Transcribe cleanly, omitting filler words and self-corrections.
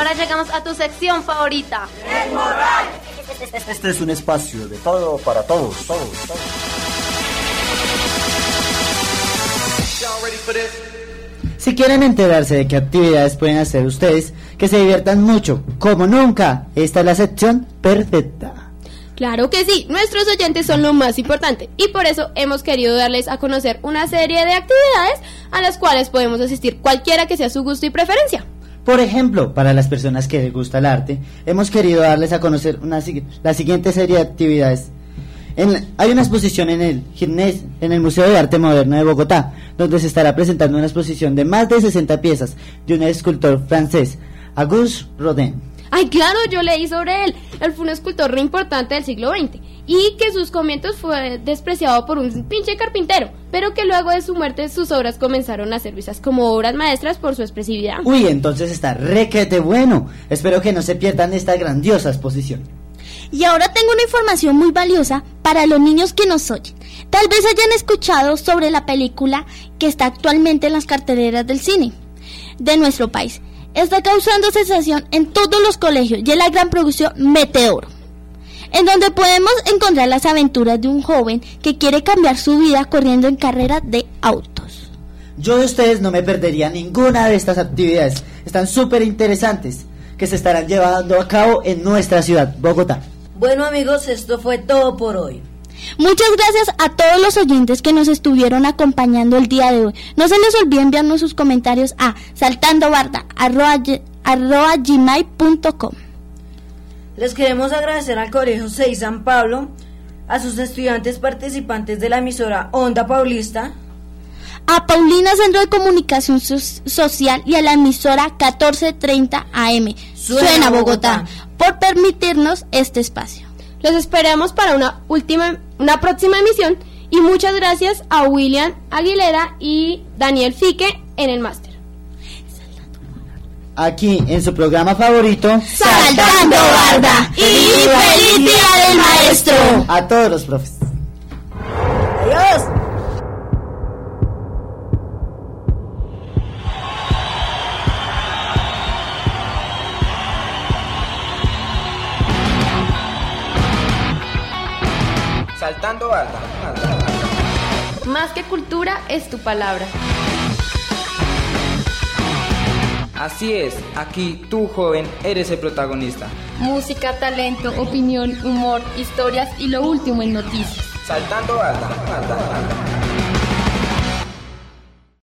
ahora llegamos a tu sección favorita. ¡El Morral! Este es un espacio de todo para todos. Si quieren enterarse de qué actividades pueden hacer ustedes, que se diviertan mucho, como nunca, esta es la sección perfecta. Claro que sí, nuestros oyentes son lo más importante y por eso hemos querido darles a conocer una serie de actividades a las cuales podemos asistir cualquiera que sea su gusto y preferencia. Por ejemplo, para las personas que les gusta el arte, hemos querido darles a conocer la siguiente serie de actividades. Hay una exposición en el Museo de Arte Moderno de Bogotá, donde se estará presentando una exposición de más de 60 piezas de un escultor francés, Auguste Rodin. Ay, claro, yo leí sobre él. Él fue un escultor re importante del siglo XX y que sus comienzos fue despreciado por un pinche carpintero, pero que luego de su muerte sus obras comenzaron a ser vistas como obras maestras por su expresividad. Uy, entonces está requete bueno. Espero que no se pierdan esta grandiosa exposición. Y ahora tengo una información muy valiosa para los niños que nos oyen. Tal vez hayan escuchado sobre la película que está actualmente en las carteleras del cine de nuestro país. Está causando sensación en todos los colegios y es la gran producción Meteoro, en donde podemos encontrar las aventuras de un joven que quiere cambiar su vida corriendo en carreras de autos. Yo de ustedes no me perdería ninguna de estas actividades. Están súper interesantes, que se estarán llevando a cabo en nuestra ciudad, Bogotá. Bueno, amigos, esto fue todo por hoy. Muchas gracias a todos los oyentes que nos estuvieron acompañando el día de hoy. No se les olvide enviarnos sus comentarios a saltandobarda@gmail.com. Les queremos agradecer al Colegio 6 San Pablo, a sus estudiantes participantes de la emisora Onda Paulista, a Paulina Centro de Comunicación Social y a la emisora 1430 AM Suena Bogotá por permitirnos este espacio. Los esperamos para una próxima emisión y muchas gracias a William Aguilera y Daniel Fique en el máster. Aquí en su programa favorito, Saltando Barda. Y feliz día del maestro a todos los profes. ¡Adiós! Saltando Barda. Más que cultura es tu palabra. Así es, aquí tú, joven, eres el protagonista. Música, talento, opinión, humor, historias y lo último en noticias. Saltando Barda.